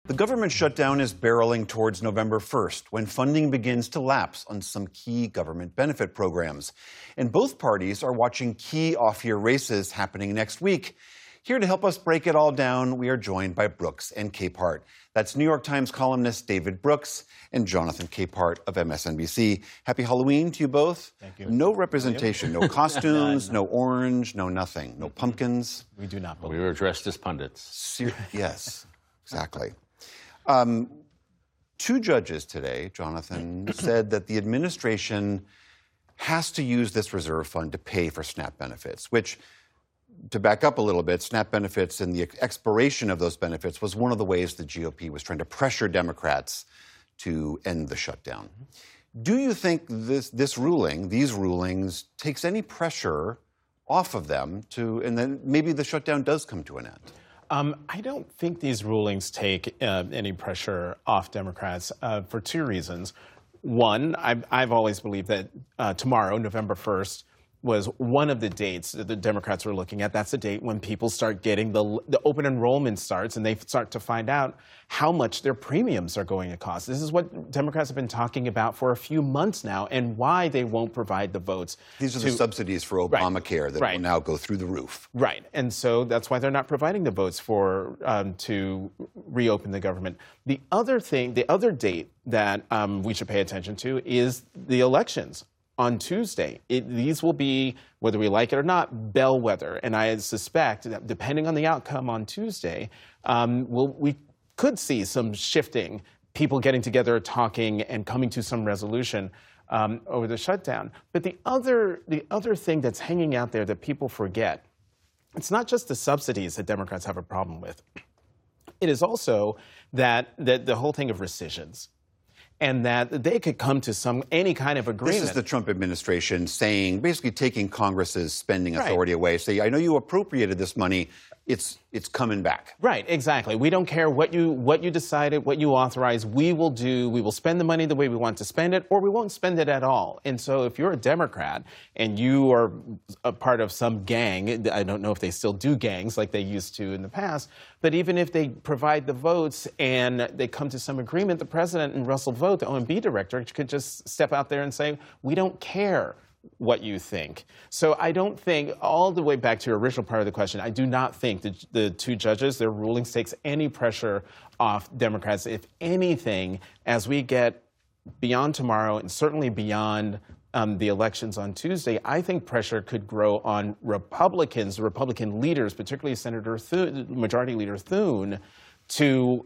The government shutdown is barreling towards November 1st, when funding begins to lapse on some key government benefit programs. And both parties are watching key off-year races happening next week. Here to help us break it all down, we are joined by Brooks and Capehart. That's New York Times columnist David Brooks and Jonathan Capehart of MSNBC. Happy Halloween to you both. Thank you. No representation, no costumes, no orange, no nothing, no pumpkins. We do not believe. We were dressed as pundits. Yes, exactly. Two judges today, Jonathan, said that the administration has to use this reserve fund to pay for SNAP benefits, which, to back up a little bit, SNAP benefits and the expiration of those benefits was one of the ways the GOP was trying to pressure Democrats to end the shutdown. Do you think these rulings, takes any pressure off of them and then maybe the shutdown does come to an end? I don't think these rulings take any pressure off Democrats for two reasons. One, I've always believed that tomorrow, November 1st, was one of the dates that the Democrats were looking at. That's the date when people start getting the open enrollment starts and they start to find out how much their premiums are going to cost. This is what Democrats have been talking about for a few months now and why they won't provide the votes. These are the subsidies for Obamacare that will now go through the roof. Right. And so that's why they're not providing the votes for to reopen the government. The other date that we should pay attention to is the elections. On Tuesday, these will be, whether we like it or not, bellwether. And I suspect that depending on the outcome on Tuesday, we could see some shifting, people getting together, talking, and coming to some resolution over the shutdown. But the other thing that's hanging out there that people forget, it's not just the subsidies that Democrats have a problem with. It is also that the whole thing of rescissions. And that they could come to any kind of agreement. This is the Trump administration saying, basically taking Congress's spending authority away. Say, I know you appropriated this money. It's coming back. Right, exactly. We don't care what you decided, what you authorized. We will spend the money the way we want to spend it, or we won't spend it at all. And so if you're a Democrat and you are a part of some gang, I don't know if they still do gangs like they used to in the past, but even if they provide the votes and they come to some agreement, the president and Russell Vought, the OMB director, could just step out there and say, we don't care what you think. So I don't think, all the way back to your original part of the question, I do not think that the two judges, their rulings takes any pressure off Democrats. If anything, as we get beyond tomorrow and certainly beyond the elections on Tuesday, I think pressure could grow on Republicans, Republican leaders, particularly Majority Leader Thune, to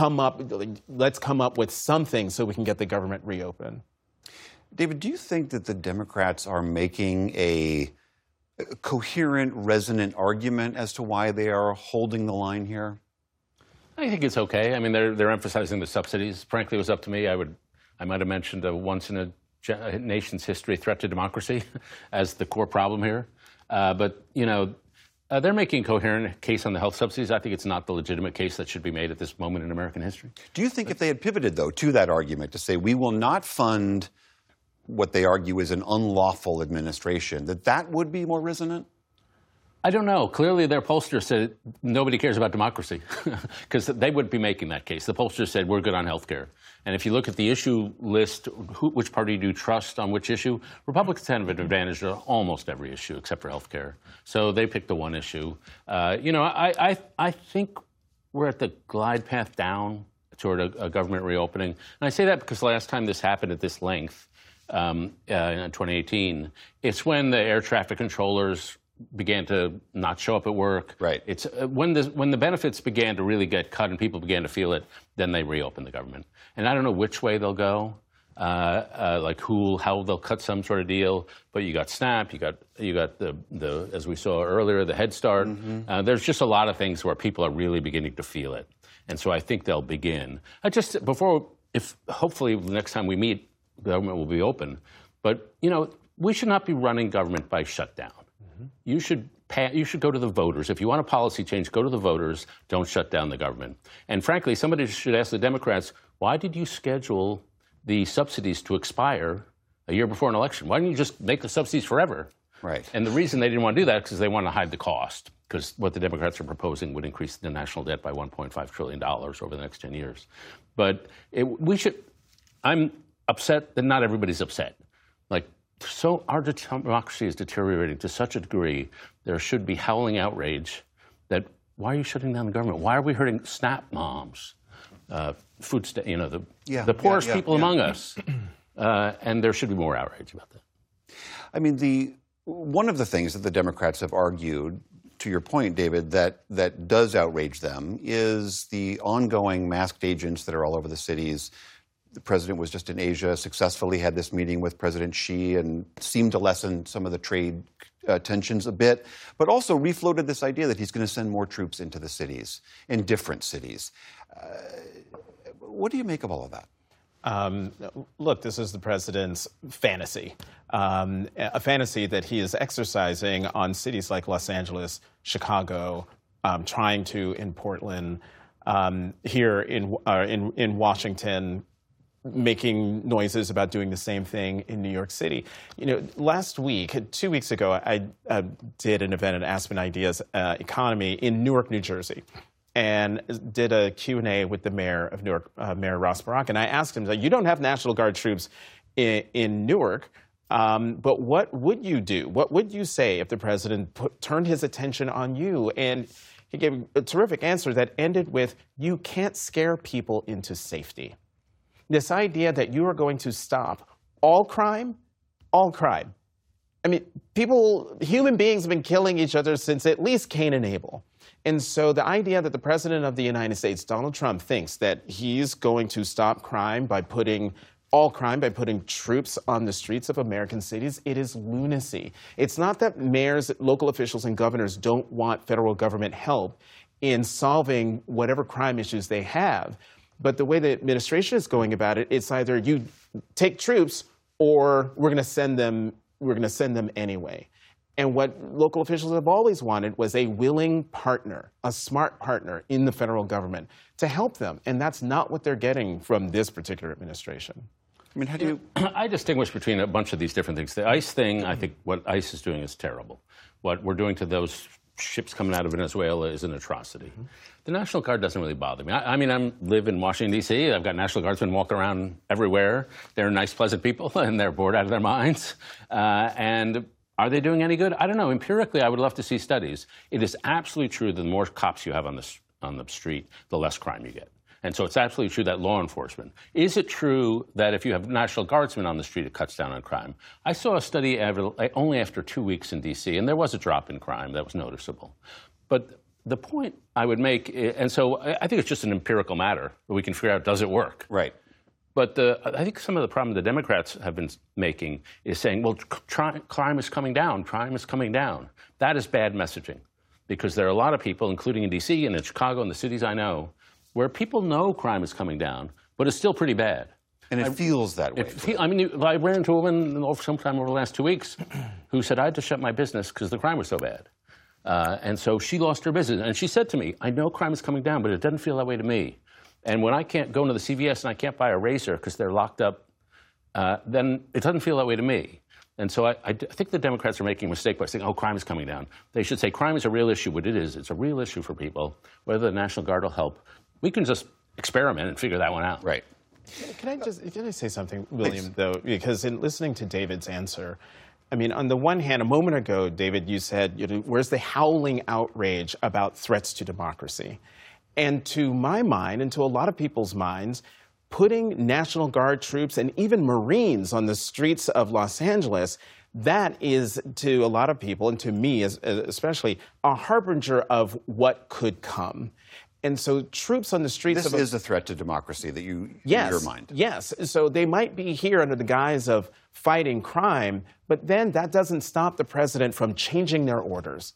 let's come up with something so we can get the government reopened. David, do you think that the Democrats are making a coherent, resonant argument as to why they are holding the line here? I think it's okay. I mean, they're emphasizing the subsidies. Frankly, it was up to me. I might have mentioned a once-in-a-nation's history threat to democracy as the core problem here. But, you know, they're making a coherent case on the health subsidies. I think it's not the legitimate case that should be made at this moment in American history. Do you think if they had pivoted, though, to that argument to say we will not fund what they argue is an unlawful administration, that would be more resonant? I don't know. Clearly, their pollster said nobody cares about democracy because they wouldn't be making that case. The pollster said we're good on health care. And if you look at the issue list, which party do you trust on which issue, Republicans have an advantage on almost every issue except for health care. So they picked the one issue. You know, I think we're at the glide path down toward a government reopening. And I say that because the last time this happened at this length, in 2018, it's when the air traffic controllers began to not show up at work. Right. It's when the benefits began to really get cut and people began to feel it, then they reopened the government. And I don't know which way they'll go, how they'll cut some sort of deal. But you got SNAP, you got the as we saw earlier, the Head Start. Mm-hmm. There's just a lot of things where people are really beginning to feel it, and so I think they'll begin. Hopefully the next time we meet, the government will be open. But, you know, we should not be running government by shutdown. Mm-hmm. You should go to the voters. If you want a policy change, go to the voters. Don't shut down the government. And frankly, somebody should ask the Democrats, why did you schedule the subsidies to expire a year before an election? Why didn't you just make the subsidies forever? Right. And the reason they didn't want to do that is because they want to hide the cost, because what the Democrats are proposing would increase the national debt by $1.5 trillion over the next 10 years. But I'm upset that not everybody's upset. So our democracy is deteriorating to such a degree, there should be howling outrage that why are you shutting down the government? Why are we hurting SNAP moms, the poorest people among us? And there should be more outrage about that. I mean, one of the things that the Democrats have argued, to your point, David, that does outrage them is the ongoing masked agents that are all over the cities. The president was just in Asia, successfully had this meeting with President Xi and seemed to lessen some of the trade tensions a bit, but also refloated this idea that he's going to send more troops into the cities, in different cities. What do you make of all of that? Look, this is the president's fantasy, a fantasy that he is exercising on cities like Los Angeles, Chicago, trying to in Portland, here in Washington, making noises about doing the same thing in New York City. Last week, 2 weeks ago, I did an event at Aspen Ideas Economy in Newark, New Jersey, and did a Q&A with the mayor of Newark, Mayor Ross Barack. And I asked him, you don't have National Guard troops in Newark, but what would you do? What would you say if the president turned his attention on you? And he gave a terrific answer that ended with, you can't scare people into safety. This idea that you are going to stop all crime. I mean, human beings have been killing each other since at least Cain and Abel. And so the idea that the president of the United States, Donald Trump, thinks that he's going to stop crime by putting troops on the streets of American cities, it is lunacy. It's not that mayors, local officials, and governors don't want federal government help in solving whatever crime issues they have. But the way the administration is going about it, it's either you take troops or we're going to send them anyway. And what local officials have always wanted was a willing partner, a smart partner in the federal government to help them. And that's not what they're getting from this particular administration. I mean, how do you... I distinguish between a bunch of these different things. The ICE thing, I think what ICE is doing is terrible. What we're doing to those ships coming out of Venezuela is an atrocity. The National Guard doesn't really bother me. I live in Washington, D.C. I've got National Guardsmen walking around everywhere. They're nice, pleasant people, and they're bored out of their minds. And are they doing any good? I don't know. Empirically, I would love to see studies. It is absolutely true that the more cops you have on the street, the less crime you get. And so it's absolutely true that law enforcement. Is it true that if you have National Guardsmen on the street, it cuts down on crime? I saw a study only after 2 weeks in D.C., and there was a drop in crime that was noticeable. But the point I would make, and so I think it's just an empirical matter, where we can figure out, does it work? Right. But I think some of the problem the Democrats have been making is saying, well, crime is coming down, crime is coming down. That is bad messaging, because there are a lot of people, including in D.C. and in Chicago and the cities I know, where people know crime is coming down, but it's still pretty bad. And it feels that way. I ran into a woman sometime over the last 2 weeks who said, I had to shut my business because the crime was so bad. And so she lost her business. And she said to me, I know crime is coming down, but it doesn't feel that way to me. And when I can't go into the CVS and I can't buy a razor because they're locked up, then it doesn't feel that way to me. And so I think the Democrats are making a mistake by saying, oh, crime is coming down. They should say crime is a real issue. What it is, it's a real issue for people. Whether the National Guard will help, we can just experiment and figure that one out. Right. Can I say something, William, Please. Though? Because in listening to David's answer, I mean, on the one hand, a moment ago, David, you said, where's the howling outrage about threats to democracy? And to my mind, and to a lot of people's minds, putting National Guard troops and even Marines on the streets of Los Angeles, that is, to a lot of people, and to me especially, a harbinger of what could come. And so troops on the streets This is a threat to democracy that in your mind. Yes. So they might be here under the guise of fighting crime, but then that doesn't stop the president from changing their orders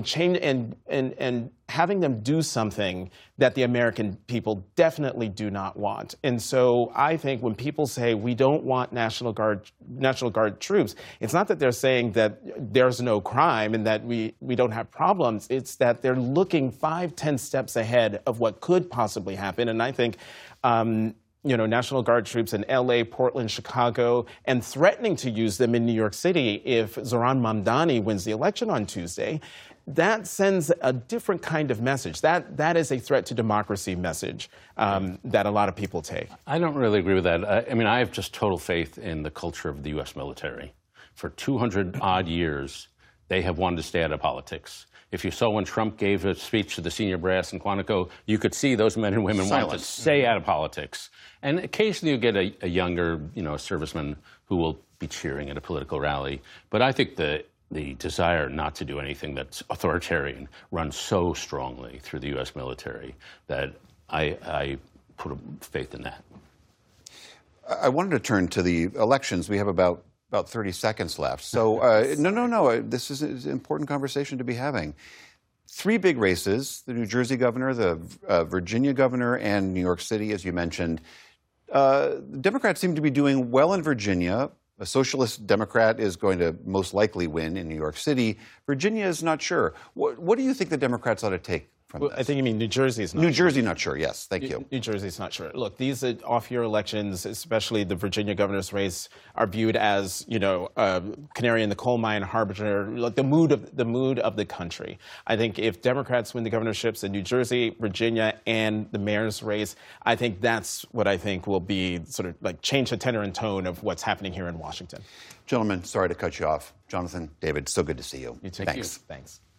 and having them do something that the American people definitely do not want. And so I think when people say we don't want National Guard troops, it's not that they're saying that there's no crime and that we don't have problems. It's that they're looking 5-10 steps ahead of what could possibly happen. And I think National Guard troops in L.A., Portland, Chicago, and threatening to use them in New York City if Zohran Mamdani wins the election on Tuesday, that sends a different kind of message. That is a threat to democracy message that a lot of people take. I don't really agree with that. I have just total faith in the culture of the U.S. military. For 200-odd years, they have wanted to stay out of politics. If you saw when Trump gave a speech to the senior brass in Quantico, you could see those men and women want to stay out of politics. And occasionally you get a younger, serviceman who will be cheering at a political rally. But I think the desire not to do anything that's authoritarian runs so strongly through the U.S. military that I put faith in that. I wanted to turn to the elections. We have about 30 seconds left. So, no. This is an important conversation to be having. 3 big races, the New Jersey governor, the Virginia governor, and New York City, as you mentioned. Democrats seem to be doing well in Virginia. A socialist Democrat is going to most likely win in New York City. Virginia is not sure. What do you think the Democrats ought to take from this? I think you mean New Jersey is not New sure. Jersey not sure, yes. Thank you. New Jersey is not sure. Look, these off-year elections, especially the Virginia governor's race, are viewed as, canary in the coal mine, harbinger, like the mood of the country. I think if Democrats win the governorships in New Jersey, Virginia, and the mayor's race, I think that's what I think will be sort of like change the tenor and tone of what's happening here in Washington. Gentlemen, sorry to cut you off. Jonathan, David, so good to see you. You too. Thanks. Thanks.